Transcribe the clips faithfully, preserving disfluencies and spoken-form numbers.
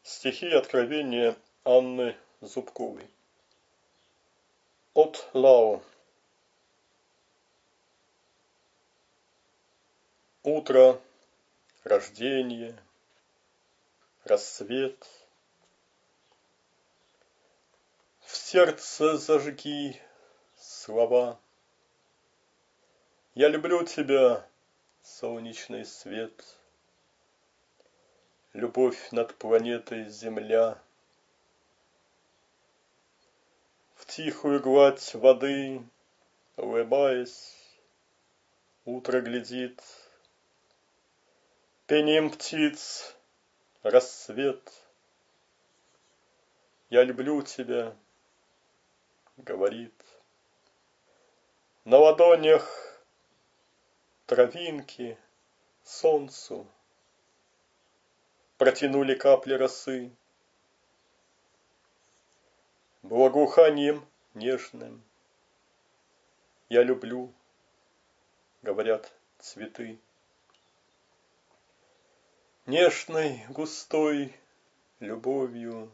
Стихи откровения Анны Зубковой. От Лао. Утро, рождение, рассвет. В сердце зажги слова. Я люблю тебя, солнечный свет. Любовь над планетой Земля. В тихую гладь воды, улыбаясь, утро глядит. Пением птиц рассвет. Я люблю тебя, говорит. На ладонях травинки солнцу протянули капли росы. Благоуханием нежным я люблю, говорят цветы. Нежной, густой любовью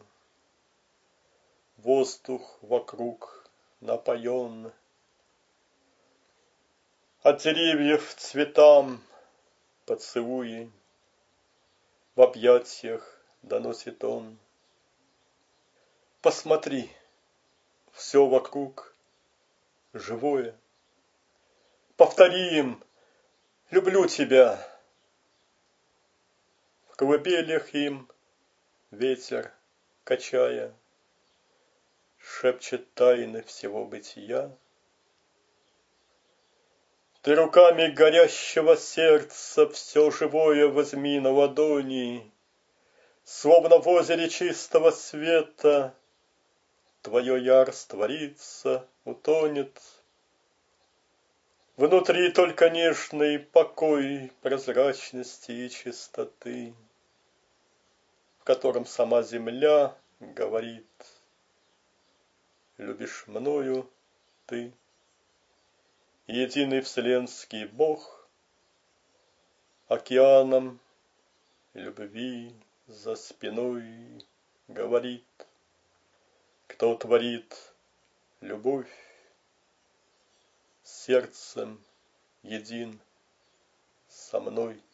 воздух вокруг напоен. От деревьев цветам поцелуи в объятиях доносит он. Посмотри, все вокруг живое. Повтори им: люблю тебя. В колыбелях им ветер, качая, шепчет тайны всего бытия. Ты руками горящего сердца все живое возьми на ладони, словно в озере чистого света твое я растворится, утонет. Внутри только нежный покой прозрачности и чистоты, в котором сама земля говорит: любишь мною ты. Единый вселенский Бог океаном любви за спиной говорит: кто творит любовь, сердцем един со мной.